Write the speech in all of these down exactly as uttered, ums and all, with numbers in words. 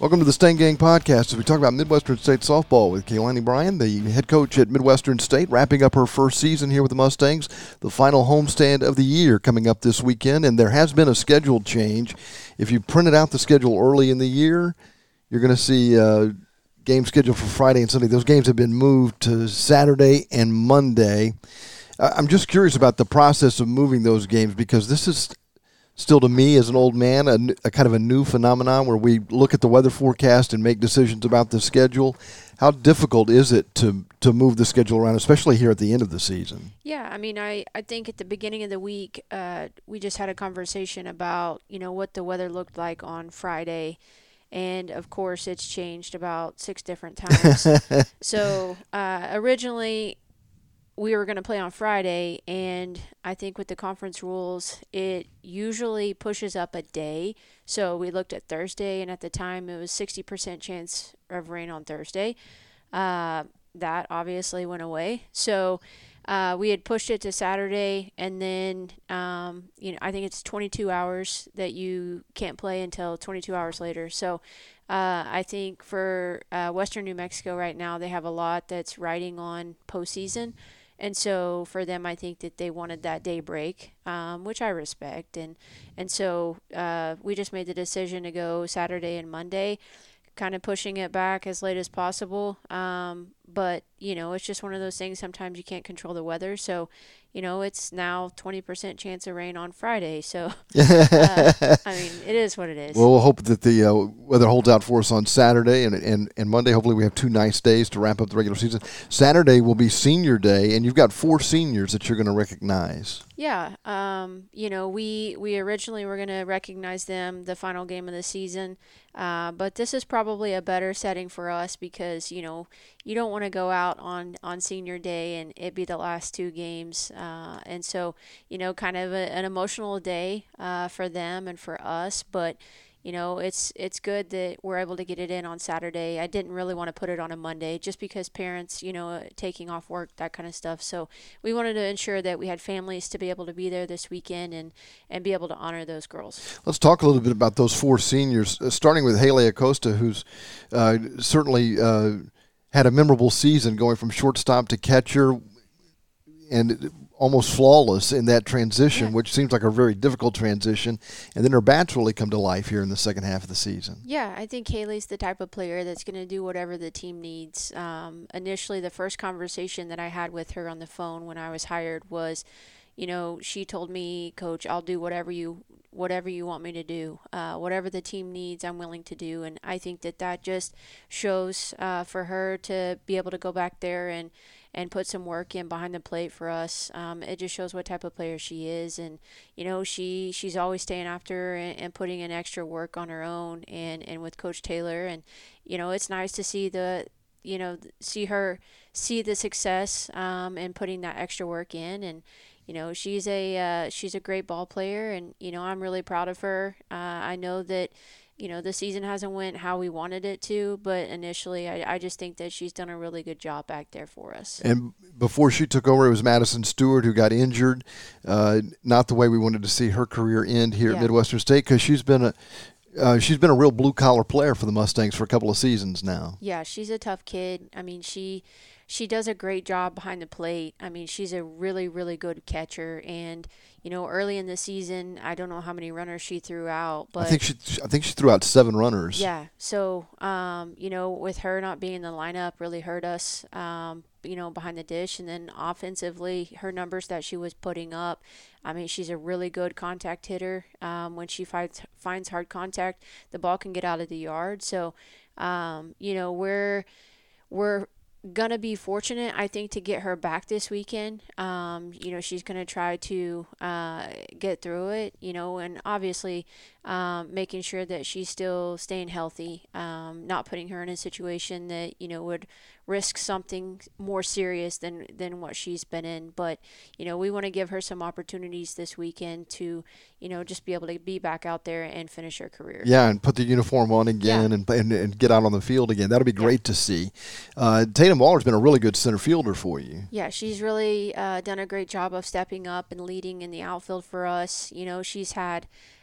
Welcome to the Stain Gang Podcast as we talk about Midwestern State softball with Kaylani Bryan, the head coach at Midwestern State, wrapping up her first season here with the Mustangs. The final homestand of the year coming up this weekend, and there has been a scheduled change. If you printed out the schedule early in the year, you're going to see uh, games scheduled for Friday and Sunday. Those games have been moved to Saturday and Monday. Uh, I'm just curious about the process of moving those games because this is still, to me, as an old man, a, a kind of a new phenomenon where we look at the weather forecast and make decisions about the schedule. How difficult is it to to move the schedule around, especially here at the end of the season? Yeah, I mean, I, I think at the beginning of the week, uh, we just had a conversation about, you know, what the weather looked like on Friday. And, of course, it's changed about six different times. so uh, originally we were going to play on Friday, and I think with the conference rules, it usually pushes up a day. So we looked at Thursday, and at the time it was sixty percent chance of rain on Thursday. Uh, that obviously went away. So uh, we had pushed it to Saturday, and then um, you know I think it's twenty-two hours that you can't play until twenty-two hours later. So uh, I think for uh, Western New Mexico right now, they have a lot that's riding on postseason. And so for them, I think that they wanted that day break, um, which I respect. And and so uh, we just made the decision to go Saturday and Monday, kind of pushing it back as late as possible. Um, but, you know, it's just one of those things. Sometimes you can't control the weather. So, you know, it's now twenty percent chance of rain on Friday. So, uh, I mean, it is what it is. Well, we'll hope that the uh, weather holds out for us on Saturday and, and, and Monday. Hopefully we have two nice days to wrap up the regular season. Saturday will be senior day, and you've got four seniors that you're going to recognize. Yeah, um, you know, we we originally were going to recognize them the final game of the season, uh, but this is probably a better setting for us because, you know, you don't want to go out on, on senior day and it be the last two games. Uh, and so, you know, kind of a, an emotional day uh, for them and for us, but you know, it's it's good that we're able to get it in on Saturday. I didn't really want to put it on a Monday just because parents, you know, taking off work, that kind of stuff. So we wanted to ensure that we had families to be able to be there this weekend and, and be able to honor those girls. Let's talk a little bit about those four seniors, uh, starting with Haley Acosta, who's uh, certainly uh, had a memorable season going from shortstop to catcher and almost flawless in that transition, yeah. which seems like a very difficult transition. And then her bats really come to life here in the second half of the season. Yeah, I think Haley's the type of player that's going to do whatever the team needs. Um, initially, the first conversation that I had with her on the phone when I was hired was, you know, she told me, Coach, I'll do whatever you whatever you want me to do. Uh, whatever the team needs, I'm willing to do. And I think that that just shows uh, for her to be able to go back there and and put some work in behind the plate for us. Um, it just shows what type of player she is. And, you know, she she's always staying after and, and putting in extra work on her own and, and with Coach Taylor. And, you know, it's nice to see the, you know, see her see the success um, and putting that extra work in. And, you know, she's a uh, she's a great ball player. And, you know, I'm really proud of her. Uh, I know that, you know, the season hasn't went how we wanted it to, but initially I, I just think that she's done a really good job back there for us. And before she took over, it was Madison Stewart who got injured. Uh, not the way we wanted to see her career end here yeah. at Midwestern State, because she's been a uh, she's been a real blue-collar player for the Mustangs for a couple of seasons now. Yeah, she's a tough kid. I mean, she she does a great job behind the plate. I mean, she's a really, really good catcher. And, you know, early in the season, I don't know how many runners she threw out, but I think she I think she threw out seven runners. Yeah. So, um, you know, with her not being in the lineup really hurt us, um, you know, behind the dish. And then offensively, her numbers that she was putting up, I mean, she's a really good contact hitter. Um, when she finds finds hard contact, the ball can get out of the yard. So, um, you know, we're we're gonna be fortunate, I think, to get her back this weekend. Um, you know, she's gonna try to uh, get through it. You know, and obviously um, making sure that she's still staying healthy, um, not putting her in a situation that you know would risk something more serious than than what she's been in. But you know, we want to give her some opportunities this weekend to you know just be able to be back out there and finish her career. Yeah, and put the uniform on again yeah. and, and and get out on the field again. That'll be great yeah. to see. Uh, Tatum Waller's been a really good center fielder for you. Yeah, she's really uh, done a great job of stepping up and leading in the outfield for us. You know, she's had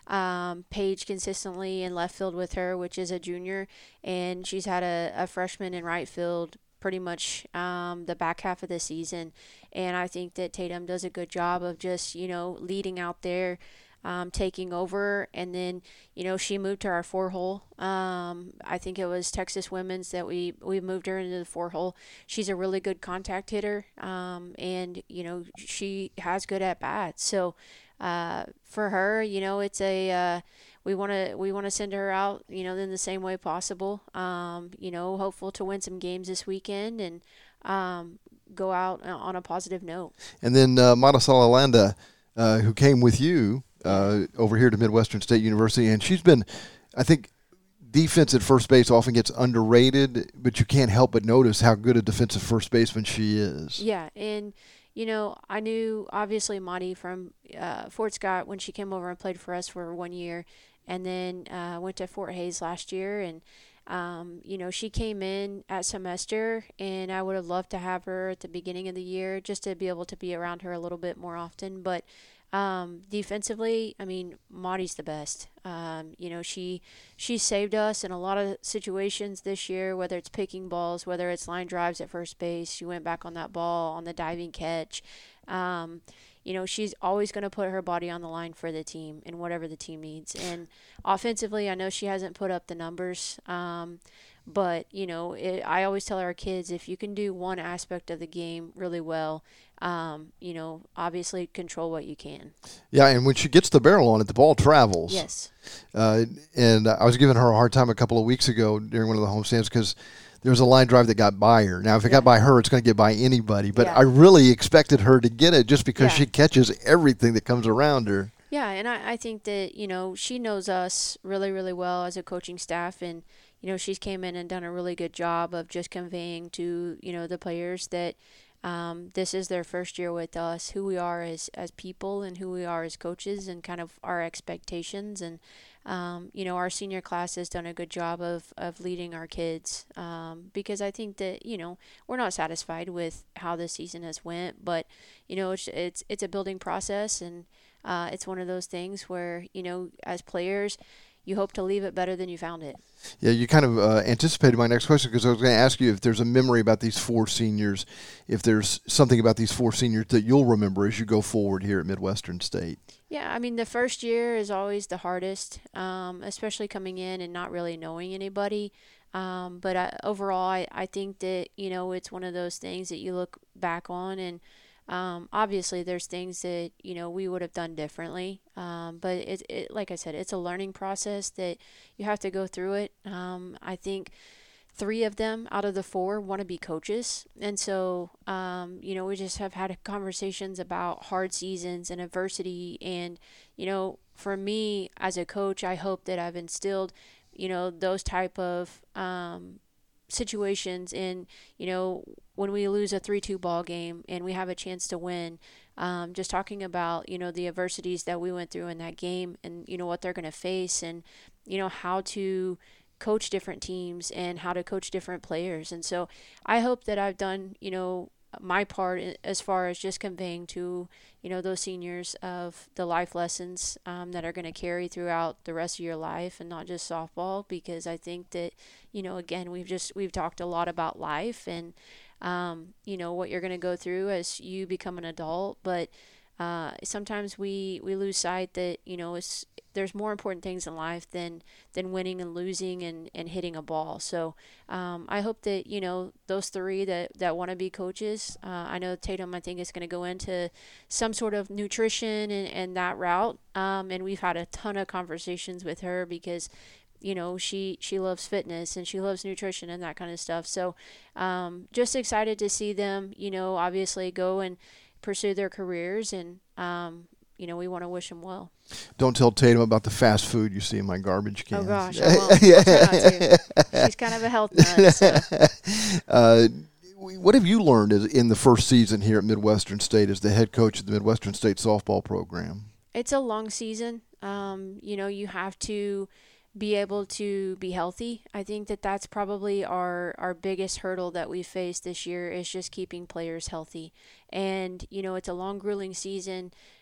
um, Paige consistently in left field with her, which is a junior, and she's had a, a freshman in right field pretty much um, the back half of the season. And I think that Tatum does a good job of just, you know, leading out there, um, taking over. And then, you know, she moved to our four hole. Um, I think it was Texas Women's that we, we moved her into the four hole. She's a really good contact hitter. Um, and, you know, she has good at bats. So uh, for her, you know, it's a, uh, we want to we want to send her out, you know, in the same way possible. Um, you know, hopeful to win some games this weekend and um, go out on a positive note. And then uh, Maricela Landa, uh, who came with you uh, over here to Midwestern State University, and she's been, I think, defense at first base often gets underrated, but you can't help but notice how good a defensive first baseman she is. Yeah, and you know, I knew obviously Maddie from uh, Fort Scott when she came over and played for us for one year, and then uh, went to Fort Hays last year. And, um, you know, she came in at semester, and I would have loved to have her at the beginning of the year just to be able to be around her a little bit more often. But um, defensively, I mean, Maddie's the best. Um, you know, she she saved us in a lot of situations this year, whether it's picking balls, whether it's line drives at first base. She went back on that ball on the diving catch. Um, you know, she's always going to put her body on the line for the team and whatever the team needs. And offensively, I know she hasn't put up the numbers. Um, but, you know, it, I always tell our kids, if you can do one aspect of the game really well, um, you know, obviously control what you can. Yeah, and when she gets the barrel on it, the ball travels. Yes. Uh, and I was giving her a hard time a couple of weeks ago during one of the homestands because there was a line drive that got by her. Now, if it Yeah. got by her, it's going to get by anybody. But Yeah. I really expected her to get it just because Yeah. she catches everything that comes around her. Yeah, and I, I think that, you know, she knows us really, really well as a coaching staff. And, you know, she's came in and done a really good job of just conveying to, you know, the players that um, this is their first year with us, who we are as, as people and who we are as coaches and kind of our expectations. And, um, you know, our senior class has done a good job of, of leading our kids um, because I think that, you know, we're not satisfied with how the season has went, but, you know, it's, it's, it's a building process. And uh, it's one of those things where, you know, as players, you hope to leave it better than you found it. Yeah, you kind of uh, anticipated my next question because I was going to ask you if there's a memory about these four seniors, if there's something about these four seniors that you'll remember as you go forward here at Midwestern State. Yeah, I mean, the first year is always the hardest, um, especially coming in and not really knowing anybody. Um, but I, overall, I, I think that, you know, it's one of those things that you look back on and Um, obviously, there's things that, you know, we would have done differently. Um, but it, it, like I said, it's a learning process that you have to go through it. Um, I think three of them out of the four want to be coaches. And so, um, you know, we just have had conversations about hard seasons and adversity. And, you know, for me as a coach, I hope that I've instilled, you know, those type of um, situations in, you know, when we lose a three two ball game and we have a chance to win, um, just talking about, you know, the adversities that we went through in that game and, you know, what they're going to face and, you know, how to coach different teams and how to coach different players. And so I hope that I've done, you know, my part as far as just conveying to, you know, those seniors of the life lessons um, that are going to carry throughout the rest of your life and not just softball, because I think that, you know, again, we've just, we've talked a lot about life and, um, you know, what you're going to go through as you become an adult. But uh, sometimes we, we lose sight that, you know, it's, there's more important things in life than than winning and losing and, and hitting a ball. So um, I hope that, you know, those three that, that want to be coaches, uh, I know Tatum, I think, is going to go into some sort of nutrition and, and that route. Um, and we've had a ton of conversations with her because, you know, she, she loves fitness and she loves nutrition and that kind of stuff. So um, just excited to see them, you know, obviously go and pursue their careers. And, um, you know, we want to wish them well. Don't tell Tatum about the fast food you see in my garbage cans. Oh, gosh, I won't. I'll try not to. She's kind of a health nut. So. uh, what have you learned in the first season here at Midwestern State as the head coach of the Midwestern State softball program? It's a long season. Um, you know, you have to be able to be healthy. I think that that's probably our, our biggest hurdle that we faced this year is just keeping players healthy. And, you know, it's a long, grueling season.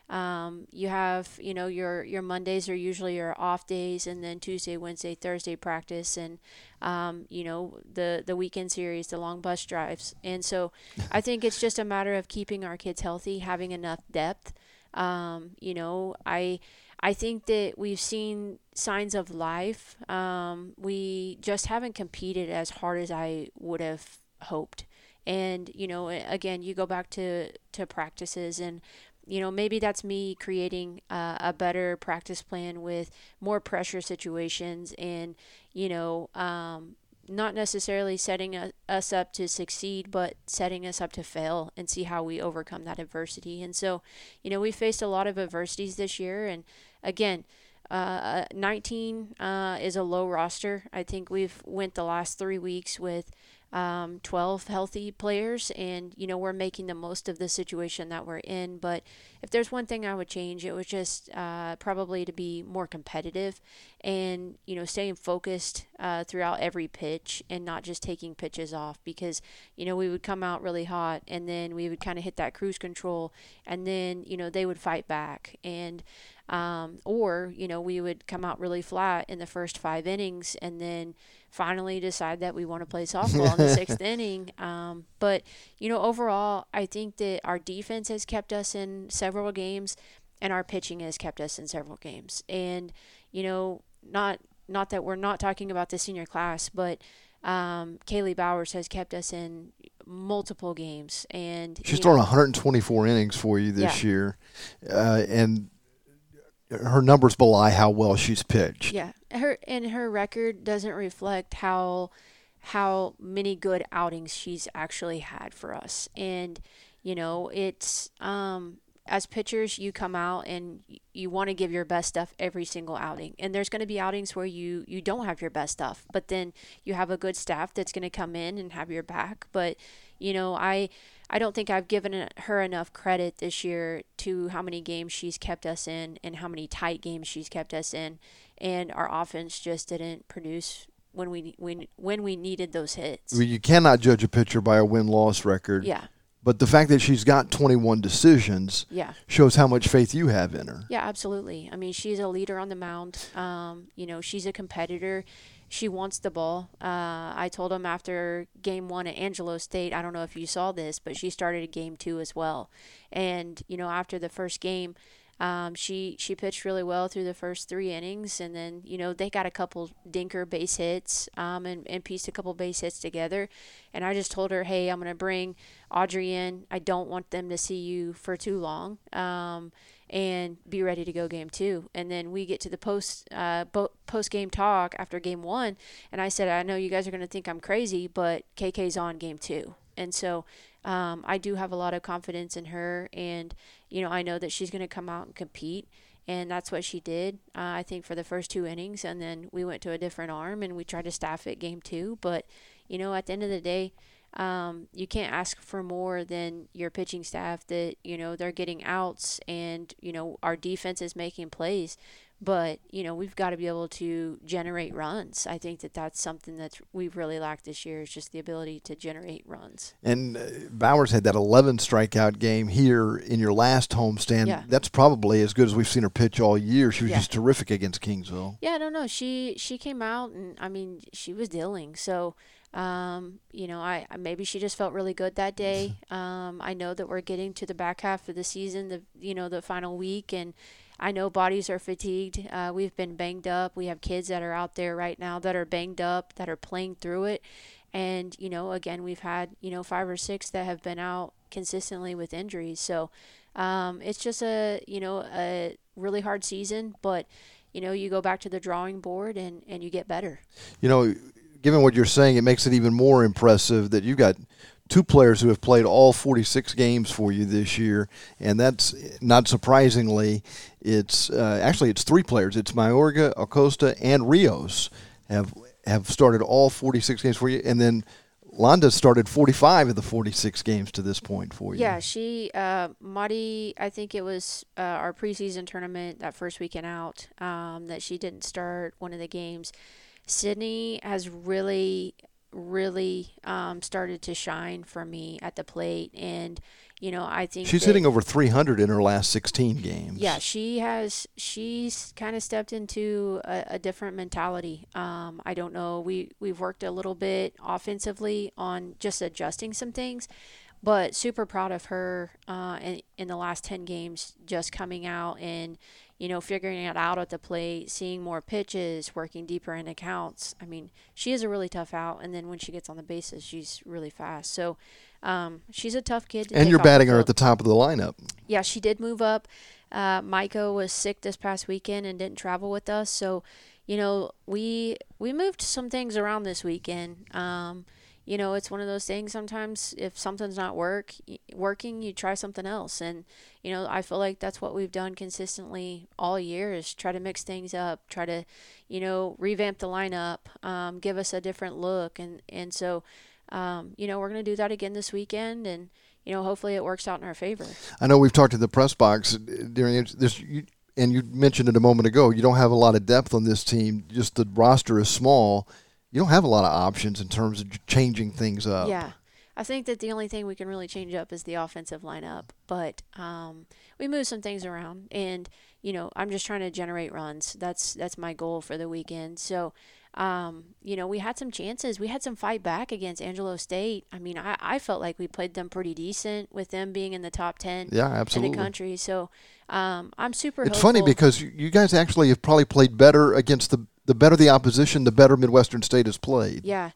Um, you have, you know, your your Mondays are usually your off days, and then Tuesday, Wednesday, Thursday practice, and um, you know, the the weekend series, the long bus drives. And so I think it's just a matter of keeping our kids healthy, having enough depth. Um, you know, I I think that we've seen signs of life. Um, we just haven't competed as hard as I would have hoped. And, you know, again, you go back to, to practices, and, you know, maybe that's me creating uh, a better practice plan with more pressure situations, and, you know, um, not necessarily setting a, us up to succeed, but setting us up to fail and see how we overcome that adversity. And so, you know, we faced a lot of adversities this year. And again, uh, nineteen uh, is a low roster. I think we've went the last three weeks with um, twelve healthy players, and you know, we're making the most of the situation that we're in. But if there's one thing I would change, it was just uh, probably to be more competitive, and you know, staying focused uh, throughout every pitch, and not just taking pitches off, because you know, we would come out really hot, and then we would kind of hit that cruise control, and then you know, they would fight back. And um, or, you know, we would come out really flat in the first five innings, and then finally decide that we want to play softball in the sixth inning. Um, but, you know, overall, I think that our defense has kept us in several games, and our pitching has kept us in several games. And, you know, not not that we're not talking about the senior class, but um, Kaylee Bowers has kept us in multiple games. And She's you thrown know, one hundred twenty-four innings for you this yeah. year, uh, and her numbers belie how well she's pitched. Yeah, her and her record doesn't reflect how how many good outings she's actually had for us. And you know, it's um as pitchers, you come out and y- you want to give your best stuff every single outing. And there's going to be outings where you you don't have your best stuff, but then you have a good staff that's going to come in and have your back. But you know, I I don't think I've given it- her enough credit this year to how many games she's kept us in, and how many tight games she's kept us in, and our offense just didn't produce when we when when we needed those hits. Well, you cannot judge a pitcher by a win-loss record, Yeah, but the fact that she's got twenty-one decisions yeah, shows how much faith you have in her. yeah, absolutely. I mean, she's a leader on the mound. Um, you know, she's a competitor. She wants the ball. Uh, I told him after game one at Angelo State, I don't know if you saw this, but she started game two as well. And, you know, after the first game, um, she she pitched really well through the first three innings, and then you know, they got a couple dinker base hits, um, and and pieced a couple base hits together, and I just told her, hey, I'm gonna bring Audrey in. I don't want them to see you for too long, um, and be ready to go game two. And then we get to the post uh, bo- post game talk after game one, and I said, I know you guys are gonna think I'm crazy, but K K's on game two. And so um, I do have a lot of confidence in her, and you know, I know that she's going to come out and compete, and that's what she did. Uh, I think for the first two innings, and then we went to a different arm and we tried to staff it game two. But you know, at the end of the day, um, you can't ask for more than your pitching staff. That you know, they're getting outs, and you know, our defense is making plays. But you know, we've got to be able to generate runs. I think that that's something that we've really lacked this year, is just the ability to generate runs. And uh, Bowers had that eleven strikeout game here in your last homestand. Yeah. That's probably as good as we've seen her pitch all year. She was Yeah. just terrific against Kingsville. Yeah, I don't know. She she came out, and I mean, she was dealing. So, um, you know, I I- maybe she just felt really good that day. Um, I know that we're getting to the back half of the season, the you know, the final week, and I know bodies are fatigued. Uh, we've been banged up. We have kids that are out there right now that are banged up, that are playing through it. And, you know, again, we've had, you know, five or six that have been out consistently with injuries. So, um, it's just a, you know, a really hard season, but you know, you go back to the drawing board, and, and you get better. You know, given what you're saying, it makes it even more impressive that you've got two players who have played all forty-six games for you this year, and that's not surprisingly, it's uh, actually it's three players. It's Mayorga, Acosta, and Rios have have started all forty-six games for you, and then Londa started forty-five of the forty-six games to this point for you. Yeah, she, uh, Madi, I think it was uh, our preseason tournament, that first weekend out, um, that she didn't start one of the games. Sydney has really really um, started to shine for me at the plate. And, you know, I think she's that, hitting over three hundred in her last sixteen games. yeah, she has, she's kind of stepped into a, a different mentality. Um, I don't know. We, we've worked a little bit offensively on just adjusting some things, but super proud of her uh, in, in the last ten games, just coming out and, you know, figuring it out at the plate, seeing more pitches, working deeper in accounts. I mean, she is a really tough out, and then when she gets on the bases, she's really fast. So um, she's a tough kid to And take you're off the batting her field. at the top of the lineup. Yeah, she did move up. Uh, Maiko was sick this past weekend and didn't travel with us, so you know we we moved some things around this weekend. Um, you know, it's one of those things. Sometimes if something's not work working, you try something else, and you know I feel like that's what we've done consistently all year is try to mix things up, try to you know revamp the lineup, um, give us a different look, and and so um, you know we're gonna do that again this weekend, and you know, hopefully it works out in our favor. I know we've talked in the press box during this, and you mentioned it a moment ago, you don't have a lot of depth on this team. Just the roster is small. You don't have a lot of options in terms of changing things up. Yeah. I think that the only thing we can really change up is the offensive lineup. But um, we move some things around. And, you know, I'm just trying to generate runs. That's that's my goal for the weekend. So, um, you know, we had some chances. We had some fight back against Angelo State. I mean, I, I felt like we played them pretty decent with them being in the top ten yeah, absolutely. in the country. So um, I'm super It's hopeful. funny because you guys actually have probably played better against the the better the opposition, the better Midwestern State has played. Yeah.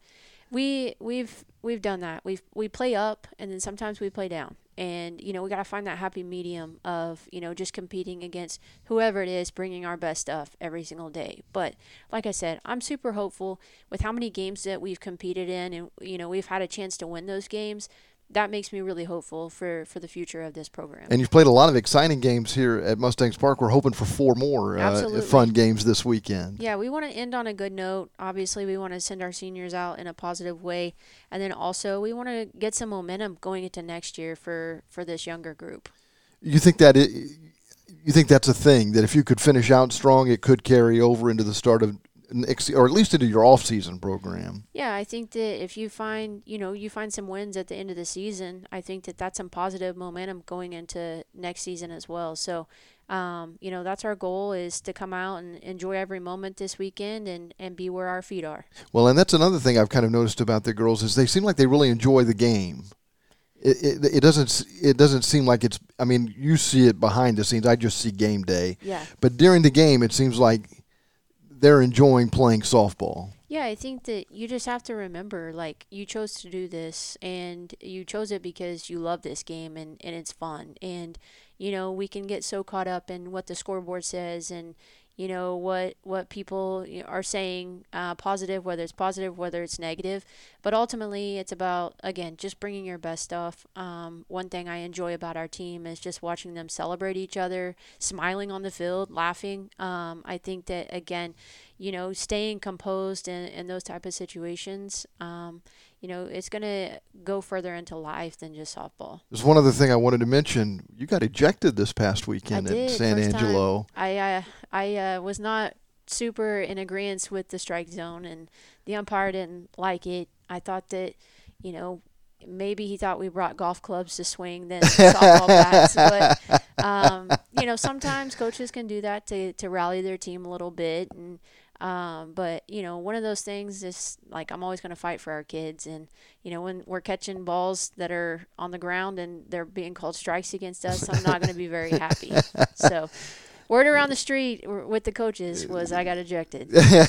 We we've we've done that. We've we play up and then sometimes we play down. And you know, we got to find that happy medium of, you know, just competing against whoever it is, bringing our best stuff every single day. But like I said, I'm super hopeful with how many games that we've competed in and you know, we've had a chance to win those games. That makes me really hopeful for, for the future of this program. And you've played a lot of exciting games here at Mustangs Park. We're hoping for four more uh, fun games this weekend. Yeah, we want to end on a good note. Obviously, we want to send our seniors out in a positive way. And then also we want to get some momentum going into next year for, for this younger group. You think that it, you think that's a thing, that if you could finish out strong, it could carry over into the start of or at least into your off-season program? Yeah, I think that if you find, you know, you find some wins at the end of the season, I think that that's some positive momentum going into next season as well. So, um, you know, that's our goal is to come out and enjoy every moment this weekend and, and be where our feet are. Well, and that's another thing I've kind of noticed about the girls is they seem like they really enjoy the game. It, it, it doesn't it doesn't seem like it's, I mean, you see it behind the scenes. I just see game day. Yeah. But during the game, it seems like they're enjoying playing softball. Yeah, I think that you just have to remember, like, you chose to do this, and you chose it because you love this game, and, and it's fun. And, you know, we can get so caught up in what the scoreboard says and, you know, what what people are saying, uh, positive, whether it's positive, whether it's negative. But ultimately, it's about, again, just bringing your best stuff. Um, one thing I enjoy about our team is just watching them celebrate each other, smiling on the field, laughing. Um, I think that, again, you know, staying composed in, in those type of situations, um, you know, it's going to go further into life than just softball. There's one other thing I wanted to mention. You got ejected this past weekend I did, at San first Angelo. Time. I uh, I uh, was not super in agreement with the strike zone, and the umpire didn't like it. I thought that, you know, maybe he thought we brought golf clubs to swing than softball bats. But, um, you know, sometimes coaches can do that to, to rally their team a little bit. And Um, but, you know, one of those things is, like, I'm always going to fight for our kids. And, you know, when we're catching balls that are on the ground and they're being called strikes against us, I'm not going to be very happy. So word around the street with the coaches was I got ejected.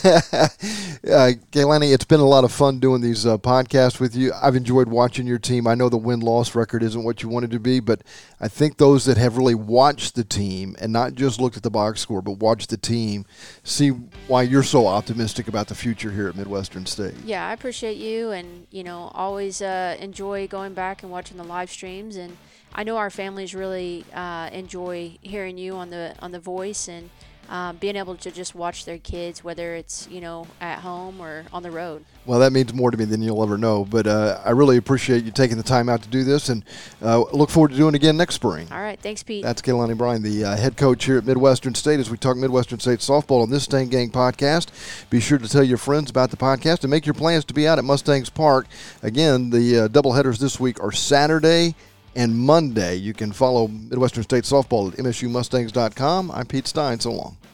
uh, Gaylani, it's been a lot of fun doing these uh, podcasts with you. I've enjoyed watching your team. I know the win-loss record isn't what you wanted to be, but I think those that have really watched the team and not just looked at the box score, but watched the team, see why you're so optimistic about the future here at Midwestern State. Yeah, I appreciate you, and, you know, always uh, enjoy going back and watching the live streams. And I know our families really uh, enjoy hearing you on the on the voice, and um, being able to just watch their kids, whether it's, you know, at home or on the road. Well, that means more to me than you'll ever know. But uh, I really appreciate you taking the time out to do this, and uh, look forward to doing it again next spring. All right. Thanks, Pete. That's Kaylani Bryan, the uh, head coach here at Midwestern State, as we talk Midwestern State softball on this Mustang Gang podcast. Be sure to tell your friends about the podcast and make your plans to be out at Mustangs Park. Again, the uh, doubleheaders this week are Saturday and Monday. You can follow Midwestern State softball at M S U Mustangs dot com. I'm Pete Stein. So long.